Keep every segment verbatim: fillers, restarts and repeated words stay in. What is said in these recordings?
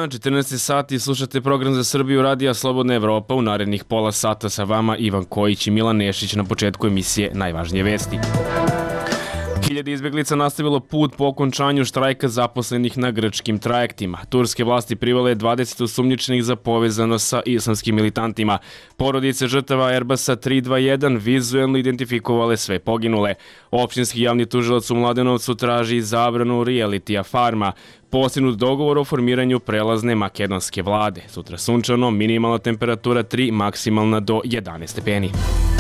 dan, četrnaesti sati, slušate program za Srbiju Radija Slobodna Evropa. U narednih pola sata sa vama Ivan Kojić i Milan Nešić. Na početku emisije najvažnije vesti. Hiljade izbeglica nastavilo put po okončanju štrajka zaposlenih na grčkim trajektima. Turske vlasti privele dvadeset osumnjičenih za povezanost sa islamskim militantima. Porodice žrtava Airbusa tri dva jedan vizuelno identifikovale sve poginule. Opštinski javni tužilac u Mladenovcu traži zabranu realitija Farma. Postignut dogovor o formiranju prelazne makedonske vlade. Sutra sunčano, minimalna temperatura tri, maksimalna do jedanaest stepeni.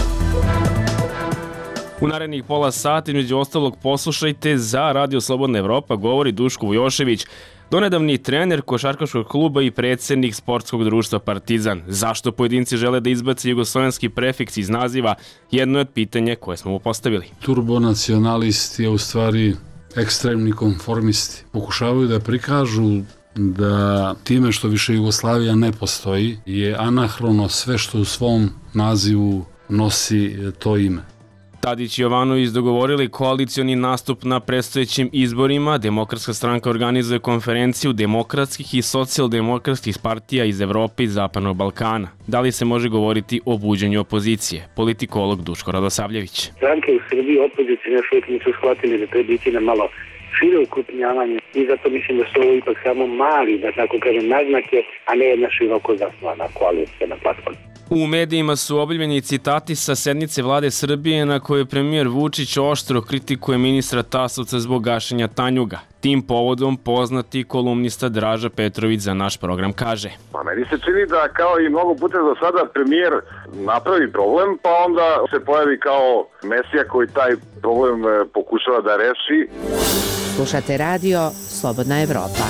U narednih pola sata, između ostalog, poslušajte za Radio Slobodna Evropa govori Duško Vujošević, donedavni trener košarkaškog kluba i predsjednik sportskog društva Partizan. Zašto pojedinci žele da izbace jugoslovenski prefiks iz naziva? Jedno je od pitanja koje smo mu postavili. Turbonacionalisti je u stvari ekstremni konformisti. Pokušavaju da prikažu da time što više Jugoslavija ne postoji je anahrono sve što u svom nazivu nosi to ime. Tadić i Jovanović dogovorili koalicioni nastup na predstojećim izborima. Demokratska stranka organizuje konferenciju demokratskih i socijaldemokratskih partija iz Evrope i Zapadnog Balkana. Da li se može govoriti o buđenju opozicije? Politikolog Duško Radosavljević. Stranke u Srbiji opozicije još uvijek nisu shvatili da treba biti na malo šire ukrupnjavanje i zato mislim da su ovo ipak samo mali, da tako kažem, naznake, a ne jedna široko zasnovana koalicija na platformu. U medijima su objavljeni citati sa sednice vlade Srbije na kojoj premijer Vučić oštro kritikuje ministra Tasovca zbog gašenja Tanjuga. Tim povodom poznati kolumnista Draža Petrović za naš program kaže: Pa meni se čini da kao i mnogo puta do sada premijer napravi problem, pa onda se pojavi kao mesija koji taj problem pokušava da reši. Slušate radio Slobodna Evropa.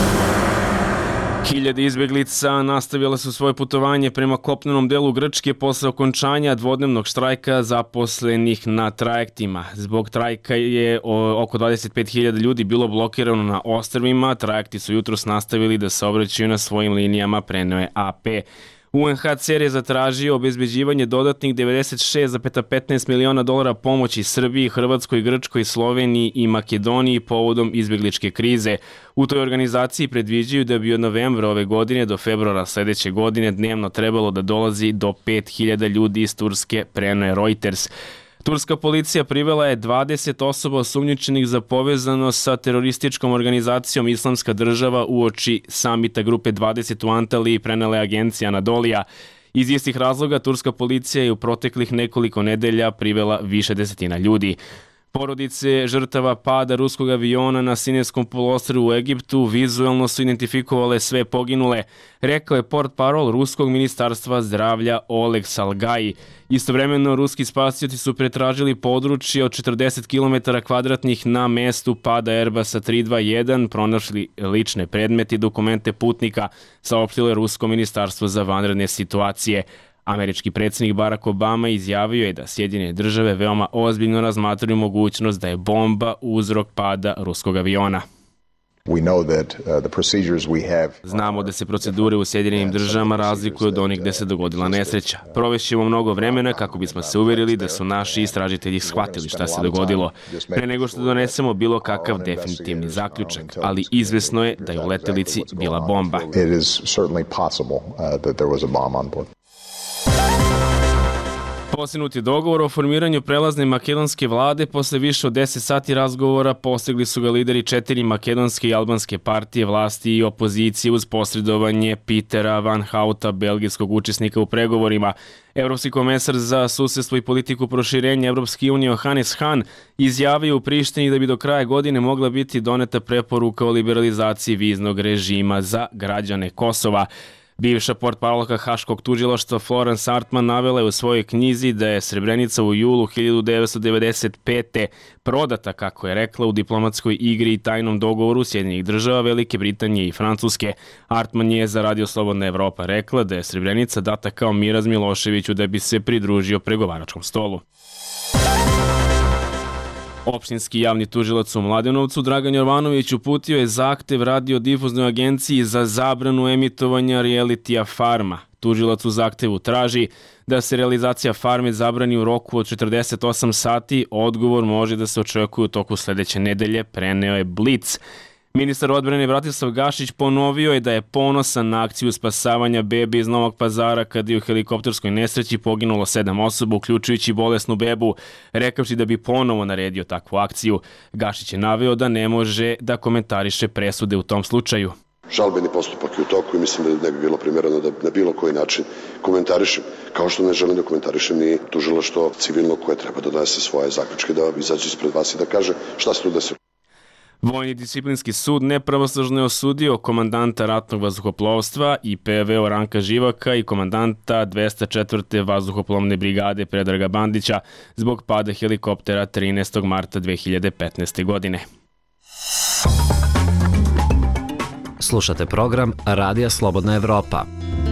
Hiljade izbeglica nastavile su svoje putovanje prema kopnenom delu Grčke posle okončanja dvodnevnog štrajka zaposlenih na trajektima. Zbog trajka je oko dvadeset pet hiljada ljudi bilo blokirano na ostrvima. Trajekti su jutros nastavili da saobraćaju na svojim linijama, preneo je A P. U N H C R je zatražio obezbeđivanje dodatnih devedeset šest zarez petnaest miliona dolara pomoći Srbiji, Hrvatskoj, Grčkoj, Sloveniji i Makedoniji povodom izbegličke krize. U toj organizaciji predviđaju da bi od novembra ove godine do februara sledeće godine dnevno trebalo da dolazi do pet hiljada ljudi iz Turske, preneo je Reuters. Turska policija privela je dvadeset osoba osumnjičenih za povezanost sa terorističkom organizacijom Islamska država uoči samita grupe dvadeset u Antaliji, prenela je agencija Anadolija. Iz istih razloga turska policija je u proteklih nekoliko nedelja privela više desetina ljudi. Porodice žrtava pada ruskog aviona na Sinajskom poluostrvu u Egiptu vizuelno su identifikovale sve poginule, rekao je portparol Ruskog ministarstva zdravlja Oleg Salgaji. Istovremeno, ruski spasioci su pretražili područje od četrdeset kilometara kvadratnih na mestu pada Airbusa tri dva jedan, pronašli lične predmete i dokumente putnika, saopštilo je Rusko ministarstvo za vanredne situacije. Američki predsjednik Barack Obama izjavio je da Sjedinjene države veoma ozbiljno razmatraju mogućnost da je bomba uzrok pada ruskog aviona. Znamo da se procedure u Sjedinjenim državama razlikuju od onih gde se dogodila nesreća. Provešćemo mnogo vremena kako bismo se uverili da su naši istražitelji shvatili šta se dogodilo, pre nego što donesemo bilo kakav definitivni zaključak, ali izvesno je da je u letelici bila bomba. Postignut je dogovor o formiranju prelazne makedonske vlade. Posle više od deset sati razgovora postigli su ga lideri četiri makedonske i albanske partije vlasti i opozicije uz posredovanje Petera Van Houta, belgijskog učesnika u pregovorima. Evropski komesar za susedstvo i politiku proširenja Evropske unije Johannes Hahn izjavio u Prištini da bi do kraja godine mogla biti doneta preporuka o liberalizaciji viznog režima za građane Kosova. Bivša portparolka Haškog tužilaštva Florence Artman navela je u svojoj knjizi da je Srebrenica u julu hiljadu devetsto devedeset pete. prodata, kako je rekla, u diplomatskoj igri i tajnom dogovoru Sjedinjenih država, Velike Britanije i Francuske. Artman je za Radio Slobodna Evropa rekla da je Srebrenica data kao miraz Miloševiću da bi se pridružio pregovaračkom stolu. Opštinski javni tužilac u Mladenovcu Dragan Jovanović uputio je zahtev radiodifuznoj agenciji za zabranu emitovanja realitija Farma. Tužilac u zahtevu traži da se realizacija Farme zabrani u roku od četrdeset osam sati. Odgovor može da se očekuje u toku sledeće nedelje, preneo je Blic. Ministar odbrane Bratislav Gašić ponovio je da je ponosan na akciju spasavanja bebe iz Novog Pazara kada je u helikopterskoj nesreći poginulo sedam osoba, uključujući bolesnu bebu, rekavši da bi ponovo naredio takvu akciju. Gašić je naveo da ne može da komentariše presude u tom slučaju. Žalbeni postupak je u toku i mislim da ne bi bilo primjereno da na bilo koji način komentarišem, kao što ne želim da komentarišem ni tužilaštvo civilno koje treba da donese svoje zaključke, da izađe ispred vas i da kaže šta se tu desilo. Vojni disciplinski sud nepravosnažno je osudio komandanta ratnog vazduhoplovstva i P V O Ranka Živaka i komandanta dvesta četvrte vazduhoplovne brigade Predraga Bandića zbog pada helikoptera trinaestog marta dve hiljade petnaeste. godine. Slušate program Radija Slobodna Evropa.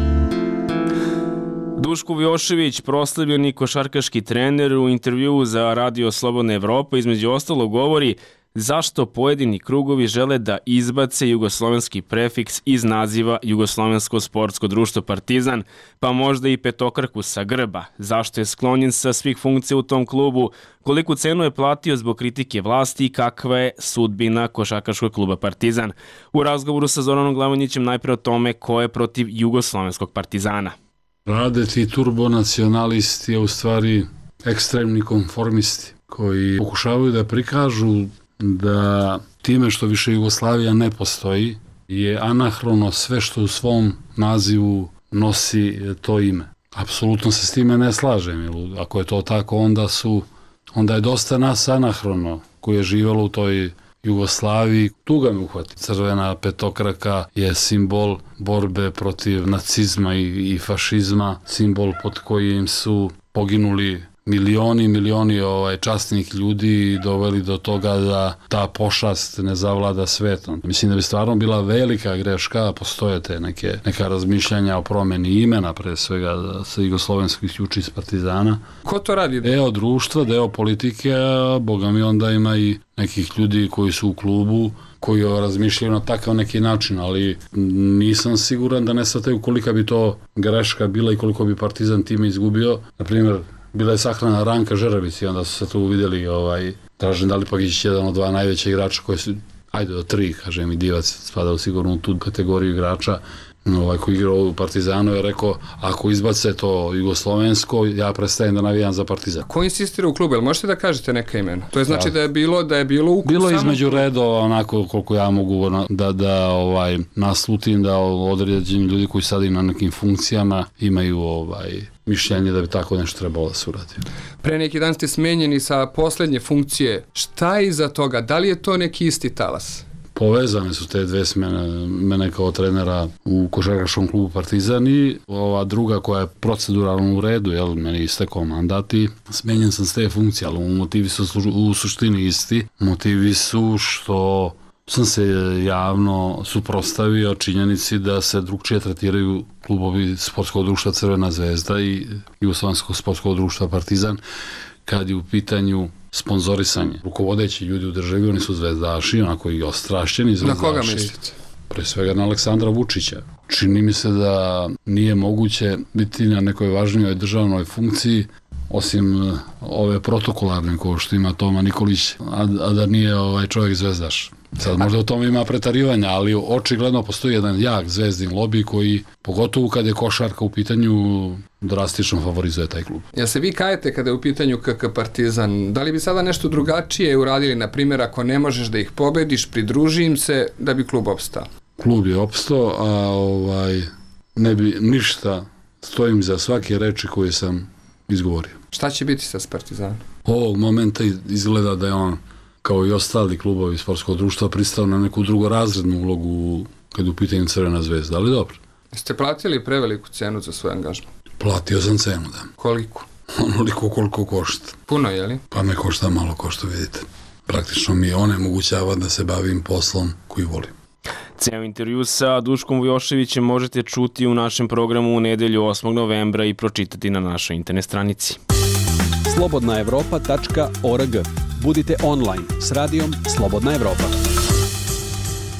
Duško Vujošević, proslavljeni košarkaški trener, u intervjuu za Radio Slobodna Evropa između ostalo govori zašto pojedini krugovi žele da izbace jugoslovenski prefiks iz naziva Jugoslovensko sportsko društvo Partizan, pa možda i petokraku sa grba, zašto je sklonjen sa svih funkcija u tom klubu, koliku cenu je platio zbog kritike vlasti i kakva je sudbina košarkaškog kluba Partizan. U razgovoru sa Zoranom Glavonjićem najpre o tome ko je protiv jugoslovenskog Partizana. Radeti turbonacionalisti je u stvari ekstremni konformisti koji pokušavaju da prikažu da time što više Jugoslavija ne postoji je anahrono sve što u svom nazivu nosi to ime. Apsolutno se s time ne slažem, jer ako je to tako onda su onda je dosta nas anahrono koji je živjelo u toj Jugoslaviji. Tuga me uhvati. Crvena petokraka je simbol borbe protiv nacizma i, i fašizma, simbol pod kojim su poginuli milioni, milioni ovaj, časnih ljudi i doveli do toga da ta pošast ne zavlada svetom. Mislim da bi stvarno bila velika greška, postoje te neke, neka razmišljanja o promeni imena, pre svega da se jugoslovenski isključi iz Partizana. Ko to radi? Deo društva, deo politike, a boga mi onda ima i nekih ljudi koji su u klubu, koji razmišljaju na takav neki način, ali nisam siguran da ne shvataju kolika bi to greška bila i koliko bi Partizan time izgubio. Na primjer, bila je sahrana Ranka Žerabić i onda su se tu vidjeli ovaj, Dražen Dalipagić, jedan od dva najveća igrača koji su, ajde do tri, kažem i Divac spada u sigurno u tu kategoriju igrača, ovaj, koji igrao u Partizanu je rekao, ako izbace to jugoslovensko, ja prestajem da navijam za Partizan. Ko insistira u klubu? Jel možete da kažete neka imena? To je znači da, da je bilo da je bilo u bilo između redova, onako koliko ja mogu da, da ovaj, naslutim da određeni ljudi koji sad im na nekim funkcijama imaju ovaj, mišljenje da bi tako nešto trebalo da se uradi. Pre neki dan ste smenjeni sa poslednje funkcije. Šta je iza toga? Da li je to neki isti talas? Povezane su te dve smene, mene kao trenera u košarkaškom klubu Partizan i ova druga koja je proceduralno u redu, jel, meni je istekao mandat i smenjen sam s te funkcije, ali motivi su u suštini isti. Motivi su što sam se javno suprotstavio činjenici da se drugčije tretiraju klubovi sportskog društva Crvena zvezda i Jugoslovenskog sportskog društva Partizan kad je u pitanju sponzorisanje. Rukovodeći ljudi u državi, oni su zvezdaši, onako i ostrašćeni zvezdaši. Na koga mislite? Pre svega na Aleksandra Vučića. Čini mi se da nije moguće biti na nekoj važnijoj državnoj funkciji osim ove protokolarne ko što ima Toma Nikolić, a, a da nije ovaj čovjek zvezdaš. Sad možda u tome ima pretarivanja, ali očigledno postoji jedan jak zvezdin lobby koji, pogotovo kad je košarka u pitanju, drastično favorizuje taj klub. Jel se vi kajete kada je u pitanju K K Partizan? Da li bi sada nešto drugačije uradili, na primjer, ako ne možeš da ih pobediš, pridruži im se da bi klub opstao? Klub je opstao, a ovaj, ne bi ništa, stojim za svake reči koje sam izgovorio. Šta će biti sa Partizanom? Ovog momenta izgleda da je on, kao i ostali klubovi sportskog društva, pristao na neku drugorazrednu ulogu kad u pitanju Crvena zvezda, ali dobro. Ste platili preveliku cenu za svoj angažman? Platio sam cenu, da. Koliko? Onoliko koliko košta. Puno, je li? Pa ne košta malo, ko što vidite. Praktično mi onemogućava da se bavim poslom koji volim. Ceo intervju sa Duškom Vujoševićem možete čuti u našem programu u nedelju osmog novembra i pročitati na našoj internet stranici. slobodna evropa tačka org. Budite online s radijom Slobodna Evropa.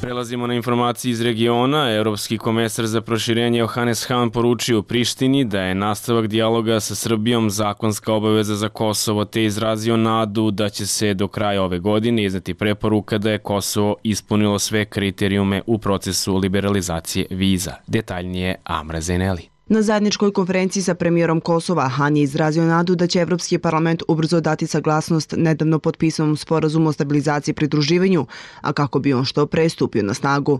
Prelazimo na informacije iz regiona. Evropski komesar za proširenje Johannes Hahn poručio Prištini da je nastavak dijaloga sa Srbijom zakonska obaveza za Kosovo, te izrazio nadu da će se do kraja ove godine izneti preporuka da je Kosovo ispunilo sve kriterijume u procesu liberalizacije viza. Detaljnije Amra Zeneli. Na zajedničkoj konferenciji sa premijerom Kosova Han je izrazio nadu da će Evropski parlament ubrzo dati saglasnost nedavno potpisanom sporazumu o stabilizaciji i pridruživanju, a kako bi on što pre stupio na snagu.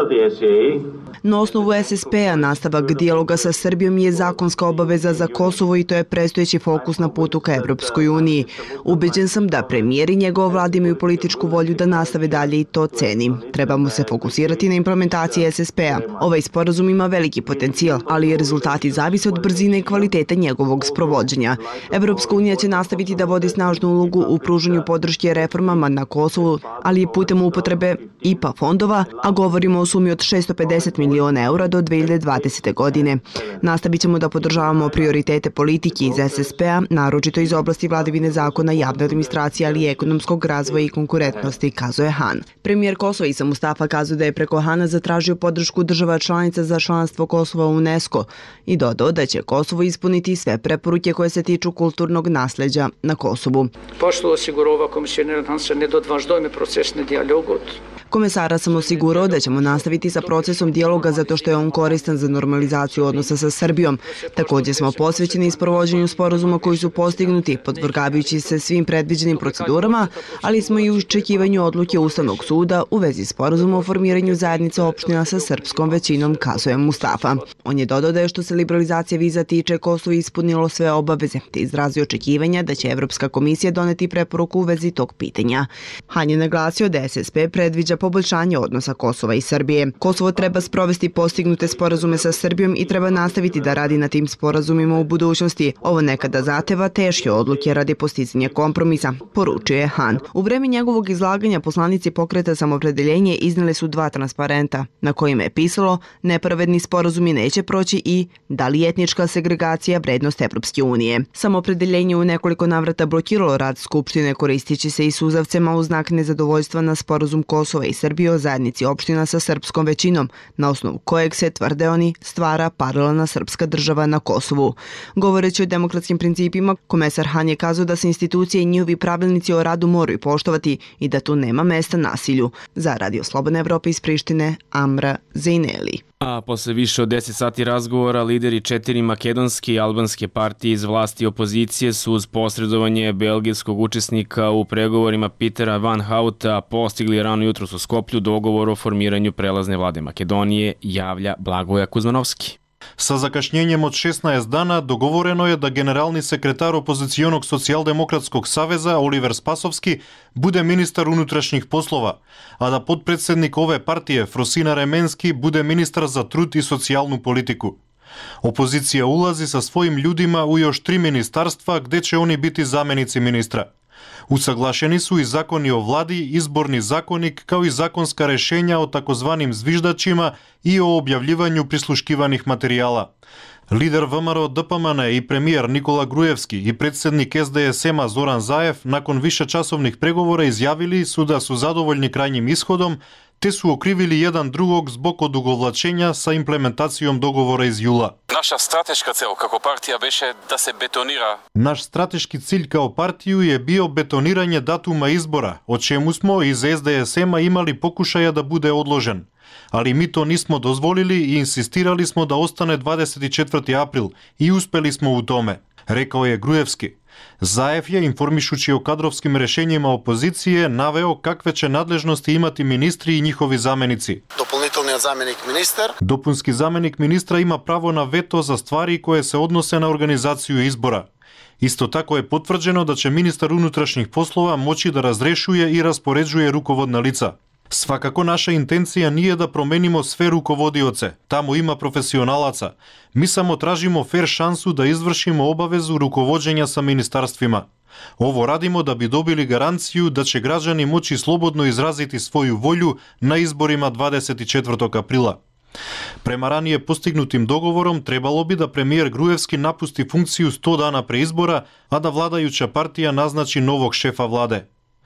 Na osnovu S S P-a nastavak dijaloga sa Srbijom je zakonska obaveza za Kosovo i to je predstojeći fokus na putu ka Evropskoj uniji. Ubeđen sam da premijer i njegova vlada imaju političku volju da nastave dalje i to cenim. Trebamo se fokusirati na implementaciji S S P-a. Ovaj sporazum ima veliki potencijal, ali je rezultati zavise od brzine i kvalitete njegovog sprovođenja. Evropska unija će nastaviti da vodi snažnu ulogu u pružanju podrške reformama na Kosovu, ali i putem upotrebe I P A fondova, a govorimo o sumi od šesto pedeset miliona eura do dve hiljade dvadesete. godine. Nastavit ćemo da podržavamo prioritete politike iz S S P-a, naročito iz oblasti vladavine zakona, javne administracije, ali i ekonomskog razvoja i konkurentnosti, kazuje Han. Premijer Kosova Isa Mustafa kazuje da je preko Hana zatražio podršku država članica za članstvo Kosova u UNESCO i dodao da će Kosovo ispuniti sve preporuke koje se tiču kulturnog nasleđa na Kosovu. Pošto osigurava komisioner Han se ne dodvaždojme procesne dijalogot. Komesara sam osigurao da ćemo nastaviti sa procesom dijaloga zato što je on koristan za normalizaciju odnosa sa Srbijom. Također smo posvećeni isprovođenju sporazuma koji su postignuti, podvrgavajući se svim predviđenim procedurama, ali smo i u iščekivanju odluke Ustavnog suda u vezi sporazuma o formiranju zajednice opština sa srpskom većinom, kazuje Mustafa. On je dodao da je što se liberalizacije viza tiče, Kosovo ispunilo sve obaveze, te izrazio očekivanja da će Evropska komisija doneti preporuku u vezi tog pitanja. Han je naglasio da S S P predviđa poboljšanje odnosa Kosova i Srbije. Kosovo treba sprovesti postignute sporazume sa Srbijom i treba nastaviti da radi na tim sporazumima u budućnosti. Ovo nekada zateva teške odluke radi postizanja kompromisa, poručuje Han. U vreme njegovog izlaganja poslanici Pokreta Samopredeljenje iznele su dva transparenta, na kojima je pisalo nepravedni sporazumi neće proći i da li etnička segregacija vrednost Evropske unije. Samopredeljenje u nekoliko navrata blokiralo rad Skupštine koristići se i suzavcema u znak nezadovoljstva na sporazum Kosova i Srbije o zajednici opština sa srpskom većinom, na osnovu kojeg se, tvrde oni, stvara paralelna srpska država na Kosovu. Govoreći o demokratskim principima, komesar Han je kazao da se institucije i njihovi pravilnici o radu moraju poštovati i da tu nema mesta nasilju. Za Radio Slobodna Evropa iz Prištine, Amra Zejneli. A posle više od deset sati razgovora, lideri četiri makedonske i albanske partije iz vlasti i opozicije su uz posredovanje belgijskog učesnika u pregovorima Petera Van Houta postigli rano jutros u Skoplju dogovor o formiranju prelazne vlade Makedonije, javlja Blagoja Kuzmanovski. Sa zakašnjenjem od šesnaest dana dogovoreno je da generalni sekretar opozicionog socijaldemokratskog saveza Oliver Spasovski bude ministar unutrašnjih poslova, a da potpredsednik ove partije Frosina Remenski bude ministar za trud i socijalnu politiku. Opozicija ulazi sa svojim ljudima u još tri ministarstva gde će oni biti zamenici ministra. Usaglašeni su i zakoni o vladi, izborni zakonik, kao i zakonska rešenja o takozvanim zviždačima i o objavljivanju prisluškivanih materijala. Lider V M R O D P M N i premijer Nikola Grujevski i predsednik S D S M-a Zoran Zaev nakon višečasovnih pregovora izjavili su da su zadovoljni krajnjim ishodom, te su okrivili jedan drugog zbog odugovlačenja sa implementacijom dogovora iz jula. Naša strateška cel kako partija beše da se betonira. Naš strateški cilj kao partiju je bio betoniranje datuma izbora, o čemu smo iz S D S M-a imali pokušaja da bude odložen. Ali mi to nismo dozvolili i insistirali smo da ostane dvadeset četvrti april i uspeli smo u tome, rekao je Grujevski. Zaev je, informišući o kadrovskim rešenjima opozicije, naveo kakve će nadležnosti imati ministri i njihovi zamenici. Dopunitelniят zamenik ministar. Dopunski zamenik ministra ima pravo na veto za stvari koje se odnose na organizaciju izbora. Isto tako je potvrđeno da će ministar unutrašnjih poslova moći da razrešuje i raspoređuje rukovodna lica. Svakako naša intencija nije da promenimo sve rukovodioce, tamo ima profesionalaca. Mi samo tražimo fer šansu da izvršimo obavezu rukovođenja sa ministarstvima. Ovo radimo da bi dobili garanciju da će građani moći slobodno izraziti svoju volju na izborima dvadeset četvrtog aprila. Prema ranije postignutim dogovorom trebalo bi da premijer Grujevski napusti funkciju sto dana pre izbora, a da vladajuća partija naznači novog šefa vlade.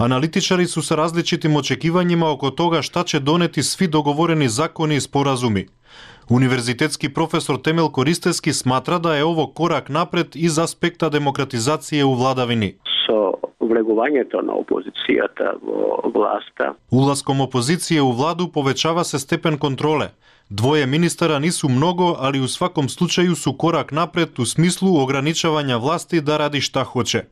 Аналитичари су се различитим очекивањима око тога шта ќе донети сви договорени закони и споразуми. Универзитетски професор Темел Користевски сматра да е ово корак напред из аспекта демократизација у владавини. Со влегувањето на опозицијата во власта. Уласком опозиција у владу повечава се степен контроле. Двоje министара нису много, али у сваком случају су корак напред у смислу ограничавања власти да ради шта хоче.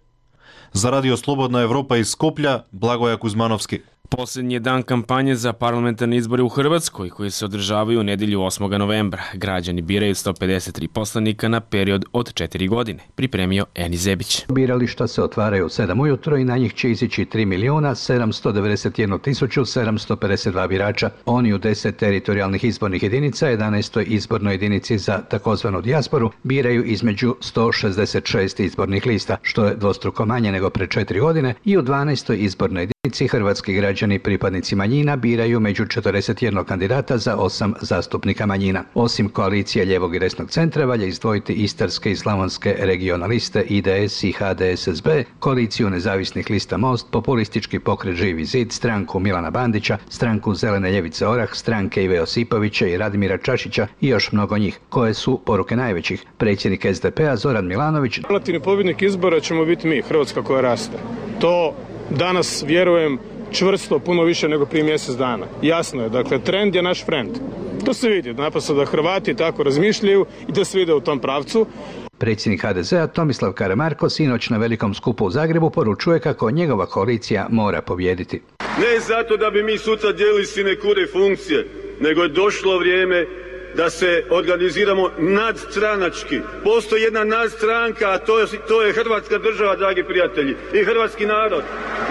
За Радио Слободна Европа из Скопља, Благоја Кузмановски. Poslednji dan kampanje za parlamentarne izbore u Hrvatskoj, koji se održavaju u nedelju osmog novembra. Građani biraju sto pedeset tri poslanika na period od četiri godine, pripremio Eni Zebić. Birališta se otvaraju u sedam ujutro i na njih će izići tri miliona sedamsto devedeset jednu tisuću sedamsto pedeset dva birača. Oni u deset teritorijalnih izbornih jedinica, jedanaestoj izbornoj jedinici za takozvanu dijasporu, biraju između sto šezdeset šest izbornih lista, što je dvostruko manje nego pre četiri godine, i u dvanaestoj izbornoj jedinici hrvatski građani pripadnici manjina biraju među četrdeset jedan kandidata za osam zastupnika manjina. Osim koalicije ljevog i desnog centra, valja izdvojiti istarske i slavonske regionaliste I D S i H D S S B, koaliciju nezavisnih lista Most, populistički pokret Živi zid, stranku Milana Bandića, stranku Zelene ljevice Orah, stranke Ive Josipovića i Radimira Čašića i još mnogo njih. Koje su poruke najvećih? Predsjednik S D P-a Zoran Milanović. Relativni pobjednik izbora ćemo biti mi, Hrvatska koja raste. To danas, vjerujem, čvrsto, puno više nego prije mjesec dana. Jasno je, dakle, trend je naš frend. To se vidi, naprosto da Hrvati tako razmišljaju i da se ide u tom pravcu. Predsjednik H D Z-a Tomislav Karamarko sinoć na velikom skupu u Zagrebu poručuje kako njegova koalicija mora pobijediti. Ne zato da bi mi sutra dijelili sinekure funkcije, nego je došlo vrijeme da se organiziramo nadstranački. Postoji jedna nadstranka, a to je, to je Hrvatska država, dragi prijatelji, i hrvatski narod.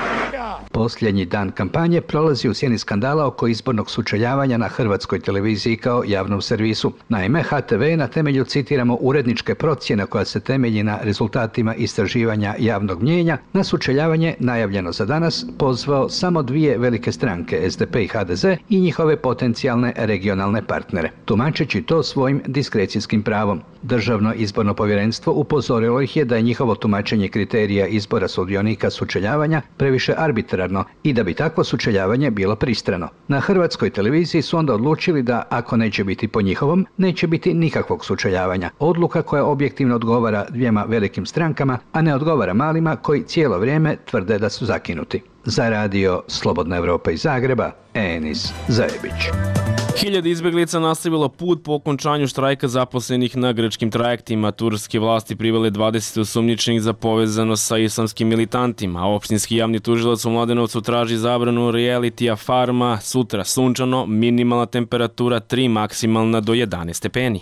Posljednji dan kampanje prolazi u sjeni skandala oko izbornog sučeljavanja na hrvatskoj televiziji kao javnom servisu. Naime, H T V na temelju, citiramo, uredničke procjene koja se temelji na rezultatima istraživanja javnog mnijenja, na sučeljavanje najavljeno za danas pozvao samo dvije velike stranke, S D P i H D Z, i njihove potencijalne regionalne partnere, tumačeći to svojim diskrecijskim pravom. Državno izborno povjerenstvo upozorilo ih je da je njihovo tumačenje kriterija izbora sudionika sučeljavanja previše arbitrarno i da bi takvo sučeljavanje bilo pristrano. Na hrvatskoj televiziji su onda odlučili da, ako neće biti po njihovom, neće biti nikakvog sučeljavanja. Odluka koja objektivno odgovara dvijema velikim strankama, a ne odgovara malima koji cijelo vrijeme tvrde da su zakinuti. Za Radio Slobodna Evropa iz Zagreba, Enis Zajebić. Hiljade izbeglica nastavilo put po okončanju štrajka zaposlenih na grčkim trajektima. Turske vlasti privele dvadeset osumnjičenih za povezanost sa islamskim militantima. Opštinski javni tužilac u Mladenovcu traži zabranu realitija Farma. Sutra sunčano, minimalna temperatura tri, maksimalna do jedanaest stepeni.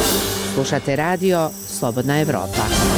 Slušate Radio Slobodna Evropa.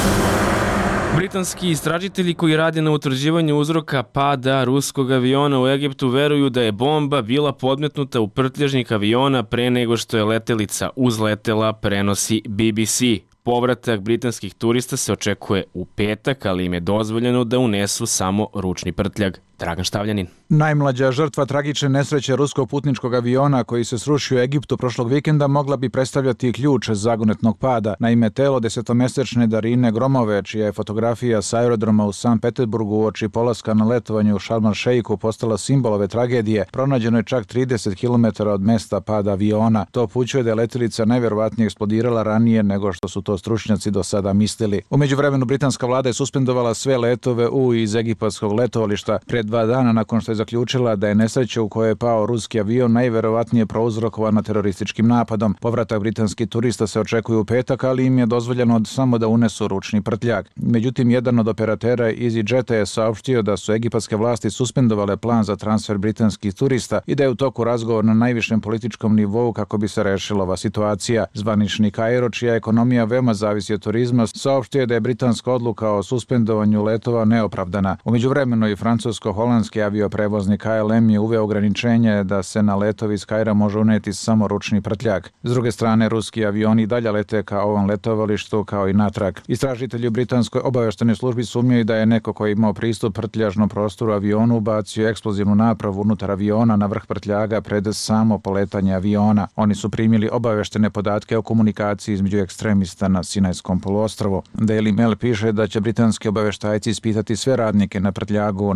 Britanski istražitelji koji rade na utvrđivanju uzroka pada ruskog aviona u Egiptu veruju da je bomba bila podmetnuta u prtljažnik aviona pre nego što je letelica uzletela, prenosi B B C. Povratak britanskih turista se očekuje u petak, ali im je dozvoljeno da unesu samo ručni prtljag. Dragan Štavljanin. Najmlađa žrtva tragične nesreće ruskog putničkog aviona koji se srušio u Egiptu prošlog vikenda mogla bi predstavljati ključ zagonetnog pada. Naime, telo desetomesečne Darine Gromove, čija je fotografija s aerodroma u Sankt Peterburgu uoči polaska na letovanje u Sharm el-Sheikhu postala simbol ove tragedije, pronađeno je čak trideset kilometara od mesta pada aviona. To upućuje da je letelica najvjerovatnije eksplodirala ranije nego što su to stručnjaci do sada mislili. U međuvremenu britanska vlada je suspendovala sve letove u iz egipatskog letovališta pred dva dana nakon što je zaključila da je nesreća u kojoj je pao ruski avion najverovatnije prouzrokovana terorističkim napadom. Povratak britanskih turista se očekuje u petak, ali im je dozvoljeno samo da unesu ručni prtljag. Međutim, jedan od operatera EasyJeta je saopštio da su egipatske vlasti suspendovale plan za transfer britanskih turista i da je u toku razgovor na najvišem političkom nivou kako bi se rešila ova situacija. Zvanični Kairo, čija ekonomija veoma zavisi od turizma, saopštio je da je britanska odluka o suspendovanju letova neopravdana. U međuvremenu i francusko-holandski avioprevoznik K L M je uveo ograničenje da se na letovi iz Kaira može uneti samo ručni prtljag. S druge strane, ruski avioni i dalje lete ka ovom letovalištu kao i natrag. Istražitelji u britanskoj obavještajnoj službi sumnjaju da je neko koji je imao pristup prtljažnom prostoru avionu ubacio eksplozivnu napravu unutar aviona na vrh prtljaga pred samo poletanje aviona. Oni su primili obavještene podatke o komunikaciji između ekstremista na Sinajskom poluostrvu. Daily Mail piše da će britanski obavještajci ispitati sve radnike na prtljagu na aerodromu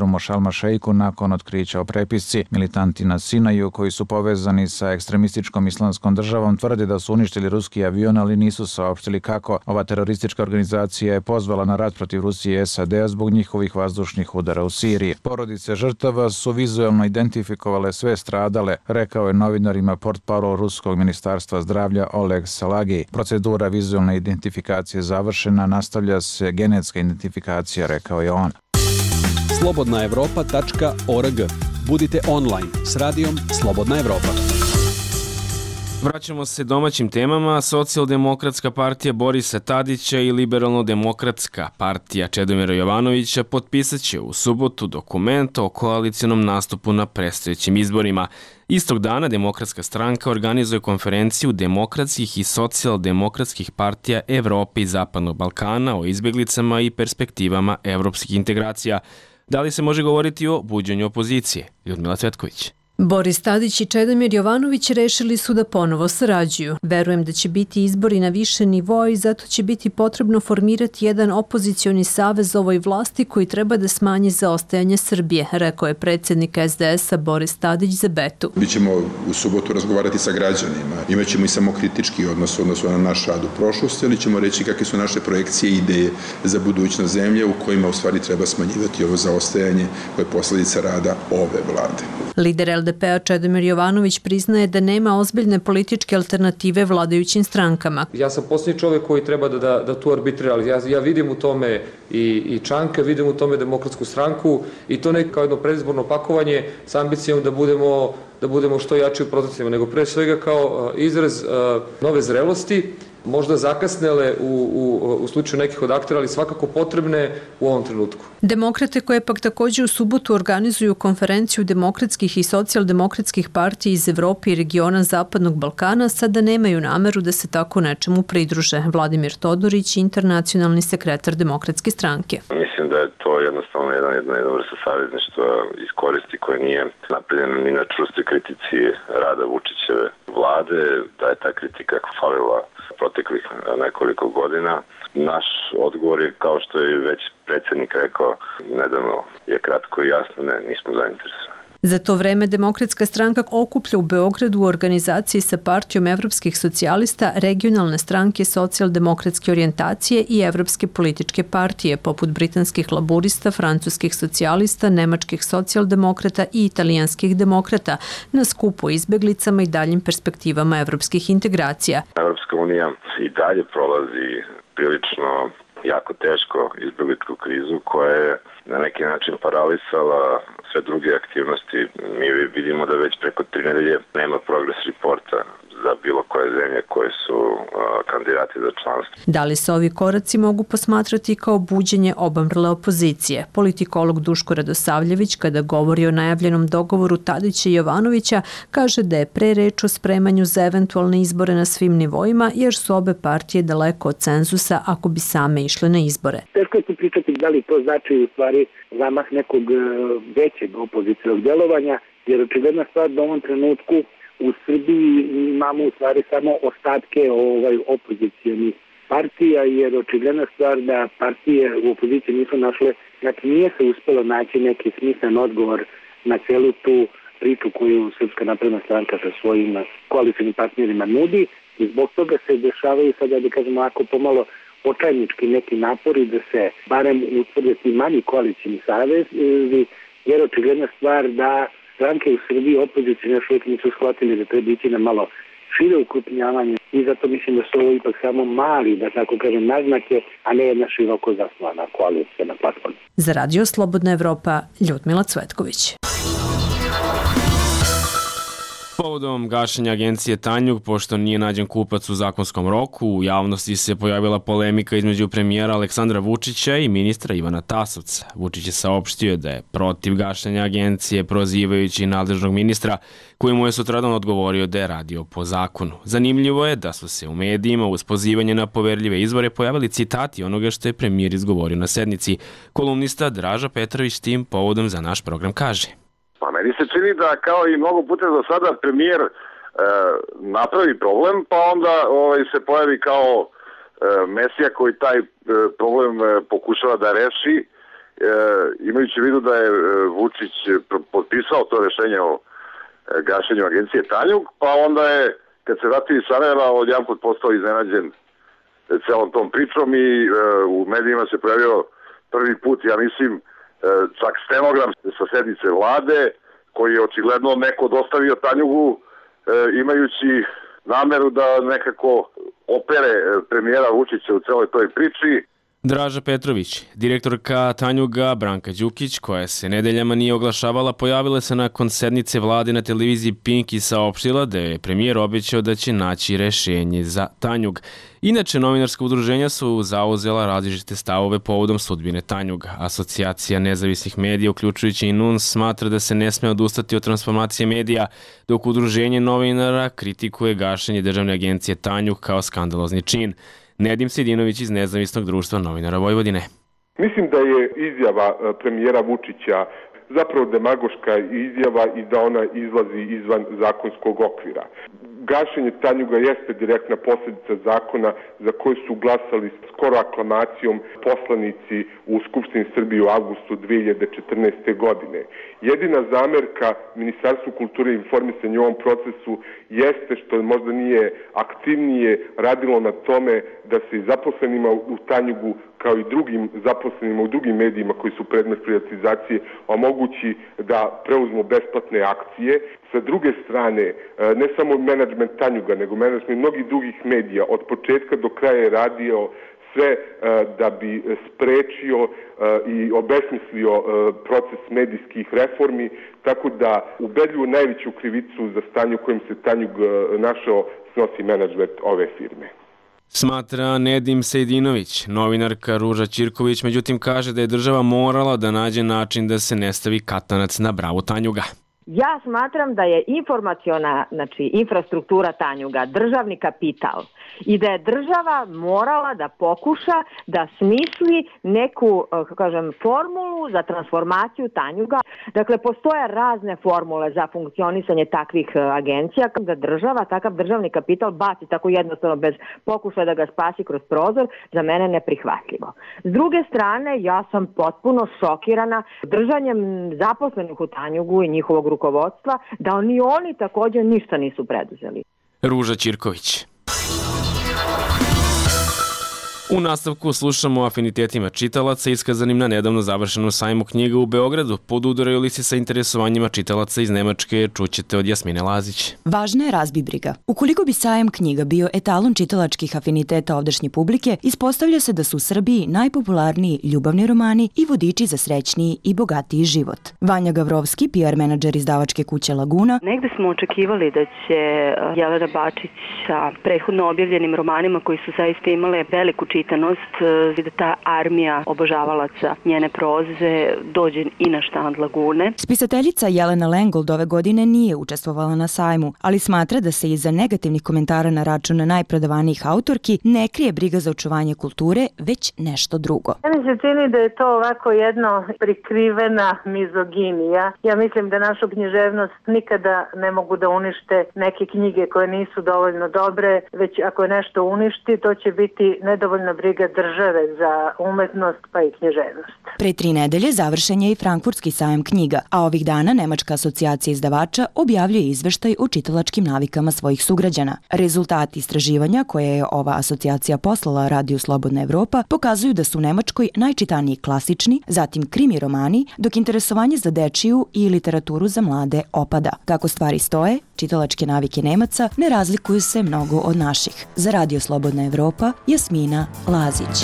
Šarm o Šalma Šejku nakon otkrića o prepisci. Militanti na Sinaju koji su povezani sa ekstremističkom islamskom državom tvrde da su uništili ruski avion, ali nisu saopštili kako. Ova teroristička organizacija je pozvala na rat protiv Rusije i S A D-a zbog njihovih vazdušnih udara u Siriji. Porodice žrtava su vizuelno identifikovale sve stradale, rekao je novinarima portparol ruskog ministarstva zdravlja Oleg Salagi. Procedura vizualne identifikacije završena, nastavlja se genetska identifikacija, rekao je on. slobodna evropa tačka org. Budite online s radijom Slobodna Evropa. Vraćamo se domaćim temama. Socijaldemokratska partija Borisa Tadića i Liberalno-demokratska partija Čedomira Jovanovića potpisat će u subotu dokument o koalicijonom nastupu na predstojećim izborima. Istog dana Demokratska stranka organizuje konferenciju demokratskih i socijaldemokratskih partija Evrope i Zapadnog Balkana o izbjeglicama i perspektivama evropskih integracija. Da li se može govoriti o buđenju opozicije? Ljudmila Cvetković. Boris Tadić i Čedomir Jovanović rešili su da ponovo sarađuju. Verujem da će biti izbori na više nivoa i zato će biti potrebno formirati jedan opozicioni savez ovoj vlasti koji treba da smanji zaostajanje Srbije, rekao je predsjednik S D S-a Boris Tadić za Betu. Bićemo u subotu razgovarati sa građanima. Imaćemo i samokritički odnos odnosno na naš rad u prošlosti, ali ćemo reći kakve su naše projekcije i ideje za budućnost zemlje u kojima u stvari treba smanjivati ovo zaostajanje koje je posljedica rada ove vlade. Lider L D P-a Čedomir Jovanović priznaje da nema ozbiljne političke alternative vladajućim strankama. Ja sam posljednji čovjek koji treba da, da, da tu arbitrira, ali ja, ja vidim u tome i, i Čanka, vidim u tome Demokratsku stranku i to ne kao jedno predizborno pakovanje s ambicijom da budemo, da budemo što jači u protestima, nego pre svega kao izraz uh, nove zrelosti, možda zakasnele u, u, u slučaju nekih od aktera, ali svakako potrebne u ovom trenutku. Demokrate koje pak također u subotu organizuju konferenciju demokratskih i socijaldemokratskih partija iz Evrope i regiona Zapadnog Balkana sada nemaju nameru da se tako nečemu pridruže. Vladimir Todorić, internacionalni sekretar Demokratske stranke. Mislim da je to jednostavno jedna, jedna, jedna vrsta savezništva iz koristi koja nije napravljena ni na čvrstoj kritici rada Vučićeve vlade, da je ta kritika falila proteklih nekoliko godina. Naš odgovor je, kao što je već predsjednik rekao, nedavno je kratko i jasno, ne, nismo zainteresovani. Za to vreme Demokratska stranka okuplja u Beogradu u organizaciji sa partijom evropskih socijalista regionalne stranke socijaldemokratske orijentacije i evropske političke partije, poput britanskih laburista, francuskih socijalista, nemačkih socijaldemokrata i italijanskih demokrata, na skupu o izbeglicama i daljim perspektivama evropskih integracija. Evropska unija i dalje prolazi prilično jako teško izbegličku krizu koja je na neki način paralisala sve druge aktivnosti. Mi vidimo da već preko tri nedelje nema progress reporta za bilo koje zemlje koje su uh, kandidati za članstvo. Da li se ovi koraci mogu posmatrati kao buđenje obamrle opozicije? Politikolog Duško Radosavljević, kada govori o najavljenom dogovoru Tadića i Jovanovića, kaže da je pre reč o spremanju za eventualne izbore na svim nivoima, jer su obe partije daleko od cenzusa ako bi same išle na izbore. Teško je pričati da li to znači u stvari zamah nekog većeg opozicijnog djelovanja, jer očigledna stvar da u ovom trenutku u Srbiji imamo u stvari samo ostatke ovaj, opozicijalnih partija, jer očigledna stvar da partije u opoziciji nisu našle, znači nije se uspjelo naći neki smislen odgovor na celu tu priču koju Srpska napredna stranka sa svojim koalicijnim partnerima nudi i zbog toga se dešavaju sada, da kažemo, ako pomalo očajnički neki napori da se barem utvrde ti manji koalicijni savezi, jer očigledna stvar da stranke u Srbiji opozicije još uvijek nisu shvatili da treba ići na malo šire ukrupnjavanje i zato mislim da su ovo ipak samo mali, da tako kažem, naznake, a ne jedna široko zasnovana koalicija na platformi. Za Radio Slobodna Evropa, Ljudmila Cvetković. Povodom gašenja agencije Tanjug, pošto nije nađen kupac u zakonskom roku, u javnosti se pojavila polemika između premijera Aleksandra Vučića i ministra Ivana Tasovca. Vučić je saopštio da je protiv gašenja agencije, prozivajući nadležnog ministra, koji mu je sutradan odgovorio da je radio po zakonu. Zanimljivo je da su se u medijima uz pozivanje na poverljive izvore pojavili citati onoga što je premijer izgovorio na sednici. Kolumnista Draža Petrović tim povodom za naš program kaže: Pa meni se čini da kao i mnogo puta do sada premijer e, napravi problem, pa onda ovaj, se pojavi kao e, mesija koji taj e, problem e, pokušava da reši imajući u vidu da je Vučić potpisao to rešenje o gašenju agencije Tanjug, pa onda je, kad se vratio iz Sarajeva, odjedanput postao iznenađen celom tom pričom i u medijima se pojavio prvi put, ja mislim, čak stenogram sa sednice vlade, koji je očigledno neko dostavio Tanjugu, imajući nameru da nekako opere premijera Vučića u celoj toj priči. Draža Petrović, direktorka Tanjuga Branka Đukić, koja se nedeljama nije oglašavala, pojavila se nakon sednice vlade na televiziji Pink i saopštila da je premijer obećao da će naći rešenje za Tanjug. Inače, novinarska udruženja su zauzela različite stavove povodom sudbine Tanjuga. Asocijacija nezavisnih medija, uključujući i N U N S, smatra da se ne sme odustati od transformacije medija, dok udruženje novinara kritikuje gašenje državne agencije Tanjug kao skandalozni čin. Nedim Sejdinović iz Nezavisnog društva novinara Vojvodine. Mislim da je izjava premijera Vučića zapravo demagoška izjava i da ona izlazi izvan zakonskog okvira. Gašenje Tanjuga jeste direktna posljedica zakona za koji su glasali skoro aklamacijom poslanici u Skupštini Srbije u avgustu dve hiljade četrnaeste. godine. Jedina zamerka Ministarstvu kulture i informisanja u ovom procesu jeste što možda nije aktivnije radilo na tome da se i zaposlenima u Tanjugu kao i drugim zaposlenima u drugim medijima koji su predmet privatizacije omogući da preuzmu besplatne akcije. Sa druge strane, ne samo menadžment Tanjuga, nego menadžment mnogih drugih medija od početka do kraja je radio sve da bi sprečio i obesmislio proces medijskih reformi, tako da ubedljivo najveću krivicu za stanje u kojem se Tanjug našao snosi menadžment ove firme. Smatra Nedim Sejdinović. Novinarka Ruža Ćirković međutim kaže da je država morala da nađe način da se ne stavi katanac na bravu Tanjuga. Ja smatram da je informaciona, znači infrastruktura Tanjuga, državni kapital i da je država morala da pokuša da smisli neku, kako kažem, formulu za transformaciju Tanjuga. Dakle, postoje razne formule za funkcionisanje takvih agencija. Da država, takav državni kapital baci tako jednostavno bez pokušaja da ga spasi kroz prozor, za mene neprihvatljivo. S druge strane, ja sam potpuno šokirana držanjem zaposlenih u Tanjugu i njihovog rukovodstva, da oni oni također ništa nisu preduzeli. Ruža Ćirković. U nastavku slušamo o afinitetima čitalaca iskazanim na nedavno završenom sajmu knjiga u Beogradu. Podudaraju li se sa interesovanjima čitalaca iz Nemačke, čućete od Jasmine Lazić. Važna je razbibriga. Ukoliko bi sajam knjiga bio etalon čitalačkih afiniteta ovdašnje publike, ispostavlja se da su u Srbiji najpopularniji ljubavni romani i vodiči za srećniji i bogatiji život. Vanja Gavrovski, P R menadžer izdavačke kuće Laguna. Negde smo očekivali da će Jelena Bačić sa prethodno objavljenim romanima koji su zaista imale veliku čitanost, da ta armija obožavalaca njene proze dođe i na štand Lagune. Spisateljica Jelena Lengold ove godine nije učestvovala na sajmu, ali smatra da se iza negativnih komentara na račun najprodavanijih autorki ne krije briga za očuvanje kulture, već nešto drugo. Ja mi se čini da je to ovako jedno prikrivena mizoginija. Ja mislim da našu književnost nikada ne mogu da unište neke knjige koje nisu dovoljno dobre, već ako je nešto uništi, to će biti nedovoljno briga države za umetnost pa i književnost. Pre tri nedelje završen je i Frankfurtski sajam knjiga, a ovih dana Nemačka asocijacija izdavača objavljuje izveštaj o čitalačkim navikama svojih sugrađana. Rezultati istraživanja koje je ova asocijacija poslala Radiju Slobodna Evropa pokazuju da su u Nemačkoj najčitaniji klasični, zatim krimi romani, dok interesovanje za dečiju i literaturu za mlade opada. Kako stvari stoje, čitalačke navike Nemaca ne razlikuju se mnogo od naših. Za Radio Slobodna Evropa, Jasmina Lazić.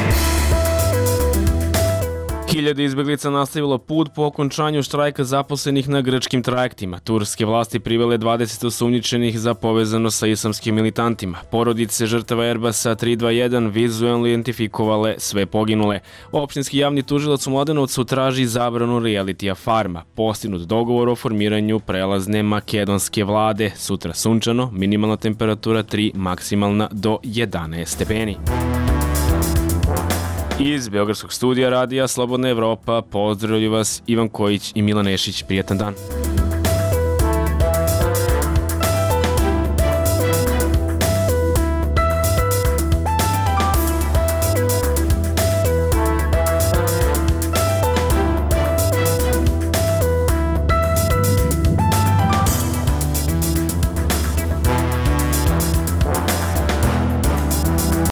Hiljade izbeglica nastavilo put po okončanju štrajka zaposlenih na grčkim trajektima. Turske vlasti privele dvadeset osumnjičenih za povezano sa islamskim militantima. Porodice žrtava Airbusa tri dva jedan vizualno identifikovale sve poginule. Opštinski javni tužilac u Mladenovcu traži zabranu realitija Farma. Postignut dogovor o formiranju prelazne makedonske vlade. Sutra sunčano, minimalna temperatura tri, maksimalna do jedanaest stepeni. Iz Beogradskog studija Radija Slobodna Evropa pozdravljaju vas Ivan Kojić i Milan Nešić. Prijetan dan.